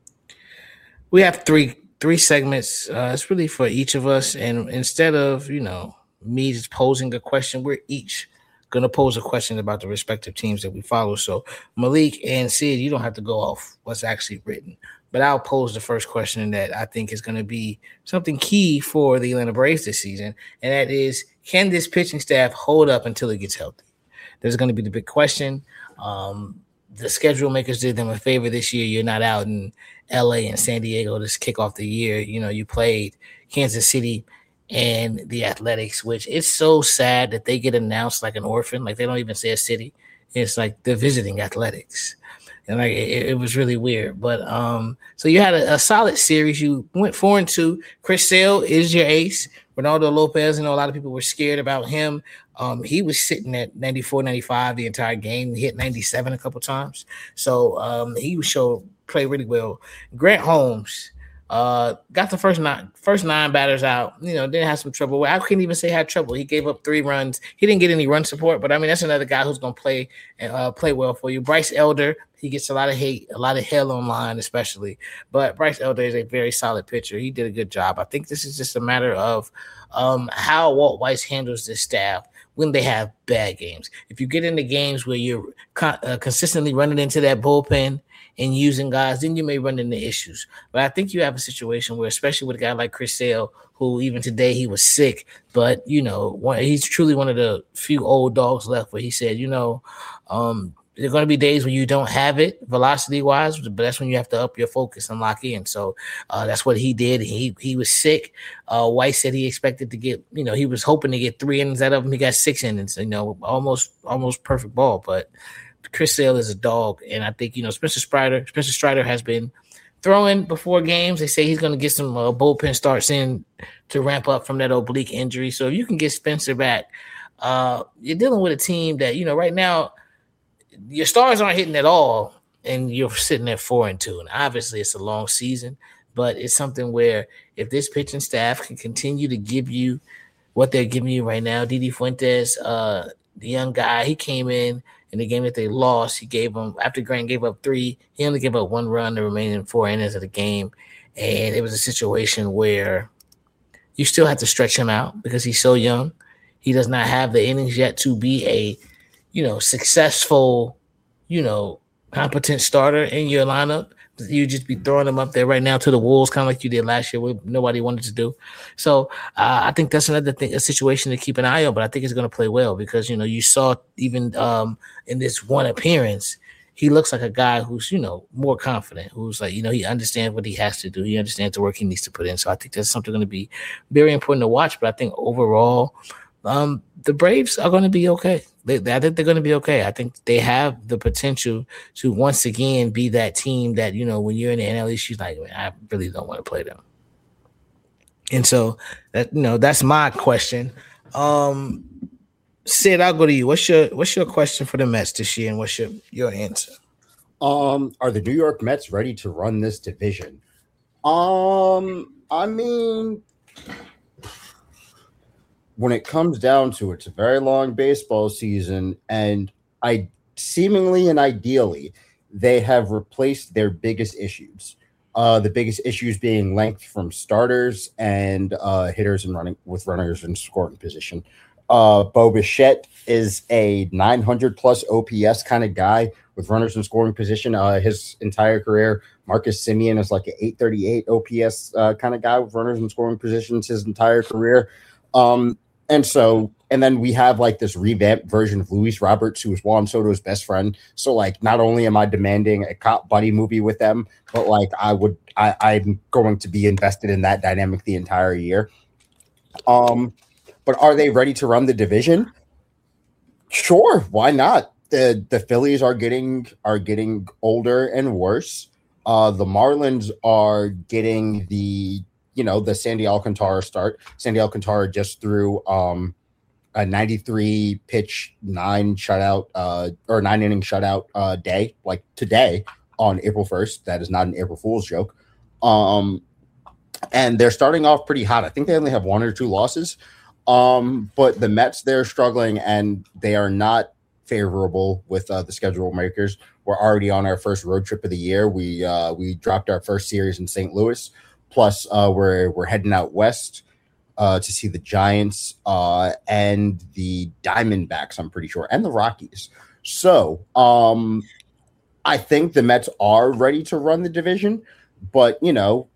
we have three three segments. Uh, it's really for each of us, and instead of you know me just posing a question, we're each gonna pose a question about the respective teams that we follow. So Malik and Sid, you don't have to go off what's actually written. But I'll pose the first question that I think is going to be something key for the Atlanta Braves this season, and that is, can this pitching staff hold up until it gets healthy? There's going to be the big question. Um, the schedule makers did them a favor this year. You're not out in L A and San Diego to kick off the year. You know, you played Kansas City and the Athletics, which it's so sad that they get announced like an orphan. Like they don't even say a city. It's like the visiting Athletics. And like it, it was really weird, but um, so you had a, a solid series. You went four and two. Chris Sale is your ace. Ronaldo Lopez, you know, a lot of people were scared about him. Um, he was sitting at ninety-four, ninety-five the entire game. He hit ninety-seven a couple times, so um, he was show play really well. Grant Holmes uh, got the first nine first nine batters out. You know, didn't have some trouble. I couldn't even say had trouble. He gave up three runs. He didn't get any run support, but I mean that's another guy who's gonna play uh, play well for you. Bryce Elder. He gets a lot of hate, a lot of hell online, especially. But Bryce Elder is a very solid pitcher. He did a good job. I think this is just a matter of um, how Walt Weiss handles this staff when they have bad games. If you get into games where you're con- uh, consistently running into that bullpen and using guys, then you may run into issues. But I think you have a situation where, especially with a guy like Chris Sale, who even today he was sick, but, you know, one, he's truly one of the few old dogs left where he said, you know, um, there are going to be days when you don't have it velocity wise, but that's when you have to up your focus and lock in. So uh, that's what he did. He he was sick. Uh, White said he expected to get, you know, he was hoping to get three innings out of him. He got six innings, you know, almost almost perfect ball. But Chris Sale is a dog, and I think, you know, Spencer Strider, Spencer Strider has been throwing before games. They say he's going to get some uh, bullpen starts in to ramp up from that oblique injury. So if you can get Spencer back, uh, you're dealing with a team that, you know, right now your stars aren't hitting at all, and you're sitting at four and two. And obviously it's a long season, but it's something where if this pitching staff can continue to give you what they're giving you right now, Didi Fuentes, uh, the young guy, he came in in the game that they lost. He gave them, after Grant gave up three, he only gave up one run the remaining four innings of the game. And it was a situation where you still have to stretch him out because he's so young. He does not have the innings yet to be a, you know, successful, you know, competent starter in your lineup. You just be throwing them up there right now to the wolves, kind of like you did last year, what nobody wanted to do. So uh, I think that's another thing, a situation to keep an eye on. But I think it's going to play well because, you know, you saw even um, in this one appearance, he looks like a guy who's, you know, more confident, who's like, you know, he understands what he has to do. He understands the work he needs to put in. So I think that's something going to be very important to watch. But I think overall, um, the Braves are going to be okay. They, I think they're going to be okay. I think they have the potential to once again be that team that, you know, when you're in the N L East, she's like, man, I really don't want to play them. And so that, you know, that's my question. Um, Sid, I'll go to you. What's your what's your question for the Mets this year, and what's your, your answer? Um, are the New York Mets ready to run this division? Um, I mean, when it comes down to it, it's a very long baseball season, and I seemingly and ideally they have replaced their biggest issues. Uh, the biggest issues being length from starters and uh, hitters and running with runners in scoring position. Uh, Bo Bichette is a nine hundred plus O P S kind of guy with runners in scoring position. Uh, his entire career, Marcus Semien is like an eight thirty-eight O P S uh, kind of guy with runners in scoring positions his entire career. Um, and so, and then we have like this revamped version of Luis Roberts, who is Juan Soto's best friend. So like, not only am I demanding a cop buddy movie with them, but like I would, I, I'm going to be invested in that dynamic the entire year. Um, But are they ready to run the division? Sure, why not? The the Phillies are getting are getting older and worse. Uh, the Marlins are getting the you know the Sandy Alcantara start. Sandy Alcantara just threw um, a ninety-three pitch nine shutout uh, or nine inning shutout uh, day like today on April first. That is not an April Fool's joke. Um, and they're starting off pretty hot. I think they only have one or two losses. Um, but the Mets, they're struggling and they are not favorable with uh, the schedule makers. We're already on our first road trip of the year. We uh, we dropped our first series in Saint Louis. Plus, uh, we're we're heading out west uh, to see the Giants uh, and the Diamondbacks, I'm pretty sure, and the Rockies. So um, I think the Mets are ready to run the division, but you know,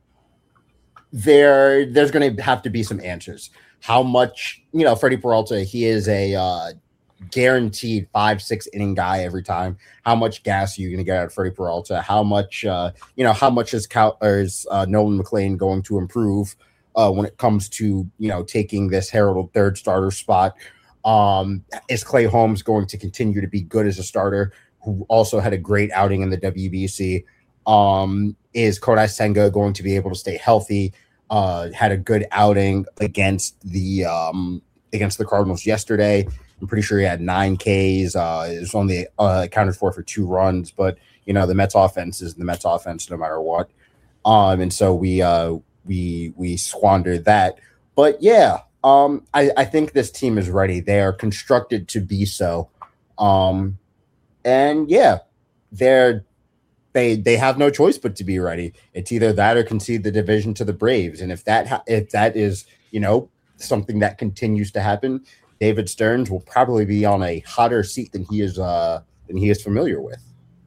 there there's going to have to be some answers. How much, you know, Freddie Peralta, he is a uh, guaranteed five, six inning guy every time. How much gas are you going to get out of Freddie Peralta? How much, uh, you know, how much is, Cal- or is uh, Nolan McLean going to improve uh, when it comes to, you know, taking this heralded third starter spot? Um, is Clay Holmes going to continue to be good as a starter, who also had a great outing in the W B C? Um, is Kodai Senga going to be able to stay healthy? Uh, had a good outing against the um, against the Cardinals yesterday. I'm pretty sure he had nine Ks. Uh, it was only uh, accounted for for two runs, but you know the Mets offense is the Mets offense no matter what. Um, and so we uh, we we squandered that. But yeah, um, I, I think this team is ready. They are constructed to be so. Um, and yeah, they're. They they have no choice but to be ready. It's either that or concede the division to the Braves. And if that ha- if that is, you know, something that continues to happen, David Stearns will probably be on a hotter seat than he is uh, than he is familiar with.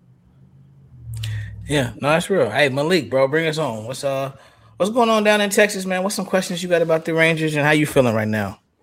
Yeah, no, that's real. Hey, Malik, bro, bring us on. What's uh what's going on down in Texas, man? What's some questions you got about the Rangers and how you feeling right now?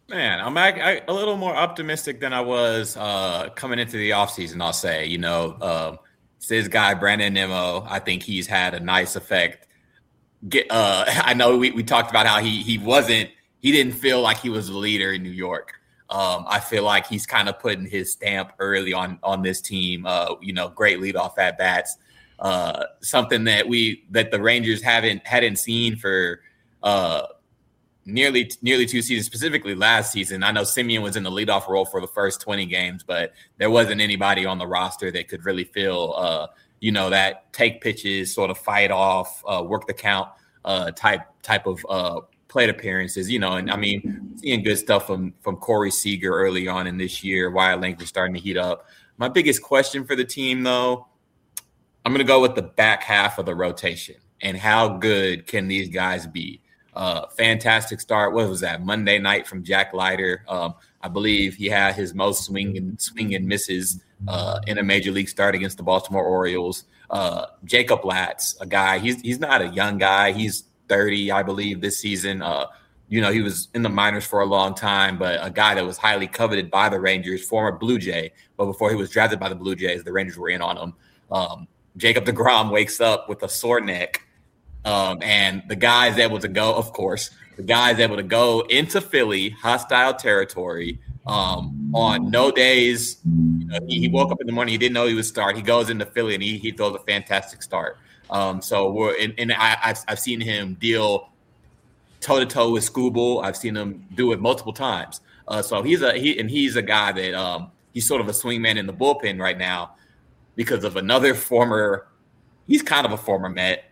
Man, I'm I, I, a little more optimistic than I was uh, coming into the offseason, I'll say. You know, uh, it's this guy, Brandon Nimmo. I think he's had a nice effect. Get, uh, I know we, we talked about how he he wasn't, he didn't feel like he was the leader in New York. Um, I feel like he's kind of putting his stamp early on on this team. Uh, you know, great leadoff at bats. Uh, something that we that the Rangers haven't hadn't seen for uh, nearly nearly two seasons, specifically last season. I know Semien was in the leadoff role for the first twenty games, but there wasn't anybody on the roster that could really fill, uh, you know, that take pitches, sort of fight off, uh, work the count uh, type type of uh, plate appearances. You know, and I mean, seeing good stuff from from Corey Seager early on in this year. Wyatt Langford starting to heat up. My biggest question for the team, though, I'm going to go with the back half of the rotation and how good can these guys be? Uh, fantastic start. What was that? Monday night from Jack Leiter. Um, I believe he had his most swing and swing and misses uh, in a major league start against the Baltimore Orioles. Uh, Jacob Latz, a guy. He's he's not a young guy. He's thirty, I believe, this season. Uh, you know, he was in the minors for a long time, but a guy that was highly coveted by the Rangers, former Blue Jay. But before he was drafted by the Blue Jays, the Rangers were in on him. Um, Jacob deGrom wakes up with a sore neck, um, and the guy's able to go, of course, the guy's able to go into Philly, hostile territory, um, on no days. You know, he, he woke up in the morning, he didn't know he would start. He goes into Philly, and he, he throws a fantastic start. Um, so we're and, and I, I've, I've seen him deal toe-to-toe with Skubal. I've seen him do it multiple times. Uh, so he's a he, and he's a guy that um, he's sort of a swingman in the bullpen right now, because of another former, he's kind of a former Met,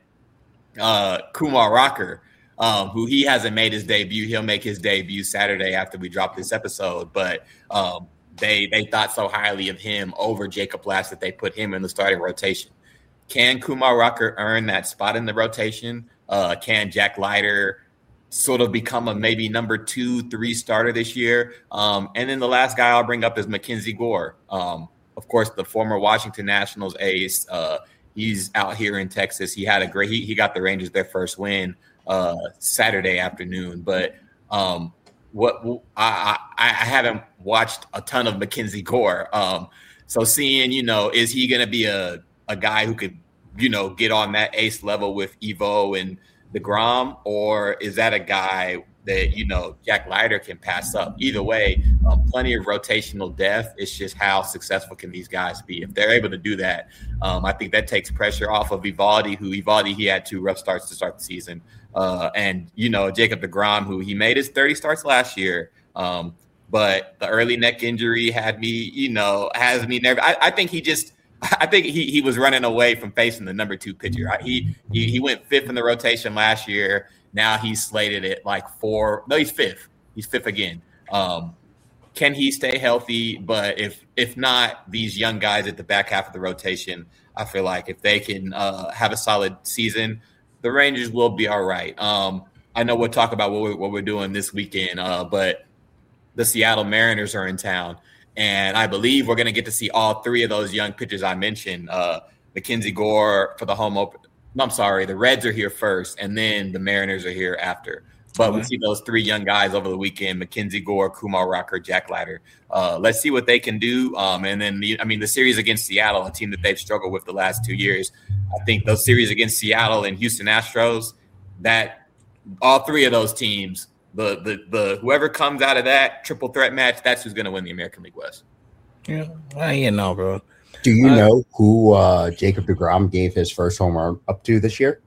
uh, Kumar Rocker, um, who he hasn't made his debut. He'll make his debut Saturday after we drop this episode. But um, they they thought so highly of him over Jacob Latz that they put him in the starting rotation. Can Kumar Rocker earn that spot in the rotation? Uh, can Jack Leiter sort of become a maybe number two, three starter this year? Um, and then the last guy I'll bring up is Mackenzie Gore. Um, Of course, the former Washington Nationals ace. Uh, he's out here in Texas. He had a great. He, he got the Rangers their first win uh, Saturday afternoon. But um, what I, I I haven't watched a ton of Mackenzie Gore. Um, so seeing, you know, is he going to be a a guy who could, you know, get on that ace level with Evo and deGrom, or is that a guy that, you know, Jack Leiter can pass up? Either way, um, plenty of rotational depth. It's just how successful can these guys be? If they're able to do that, um, I think that takes pressure off of Eovaldi, who Eovaldi, he had two rough starts to start the season. Uh, and, you know, Jacob deGrom, who he made his thirty starts last year. Um, but the early neck injury had me, you know, has me never. I, I think he just, I think he he was running away from facing the number two pitcher. Right? He, he he went fifth in the rotation last year. Now he's slated at like four. No, he's fifth. He's fifth again. Um, can he stay healthy? But if if not, these young guys at the back half of the rotation, I feel like if they can uh, have a solid season, the Rangers will be all right. Um, I know we'll talk about what we're, what we're doing this weekend, uh, but the Seattle Mariners are in town. And I believe we're going to get to see all three of those young pitchers I mentioned. Uh, Mackenzie Gore for the home open. No, I'm sorry. The Reds are here first, and then the Mariners are here after. But we see those three young guys over the weekend: Mackenzie Gore, Kumar Rocker, Jack Leiter. Uh, let's see what they can do. Um, and then, the, I mean, the series against Seattle, a team that they've struggled with the last two years. I think those series against Seattle and Houston Astros, that all three of those teams, the the the whoever comes out of that triple threat match, that's who's going to win the American League West. Yeah, I you know, bro. Do you uh, know who uh, Jacob deGrom gave his first home run up to this year?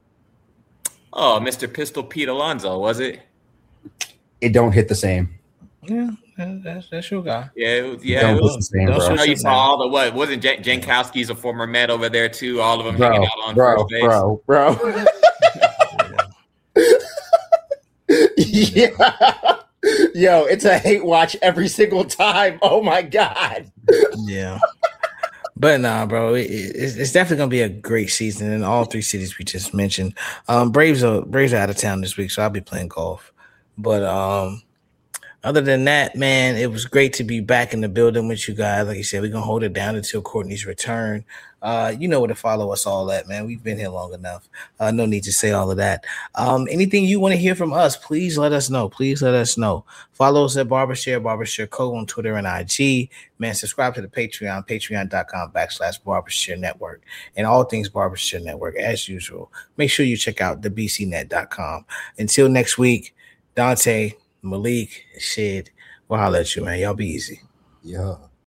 Oh, Mister Pistol Pete Alonso, was it? It don't hit the same. Yeah, that's that's your guy. Yeah, it was, yeah. It was, the same, bro. I know you saw all the what wasn't Jan- Jankowski's a former Met over there too. All of them bro, hanging out on bro, first base. Bro, bro, yeah. Yo, it's a hate watch every single time. Oh my god. Yeah. But nah, bro, it, it's, it's definitely gonna be a great season in all three cities we just mentioned. Um, Braves are Braves are out of town this week, so I'll be playing golf. But um, Other than that, man, it was great to be back in the building with you guys. Like you said, we're gonna hold it down until Courtney's return. Uh, you know where to follow us all at, man. We've been here long enough. Uh, no need to say all of that. Um, anything you want to hear from us, please let us know. Please let us know. Follow us at Barbershare, Barbershare Co on Twitter and I G. Man, subscribe to the Patreon, patreon.com backslash Barbershare Network, and all things Barbershare Network as usual. Make sure you check out the b c net dot com. Until next week, Dante, Malik, Shid, we'll holler at you, man. Y'all be easy. Yeah.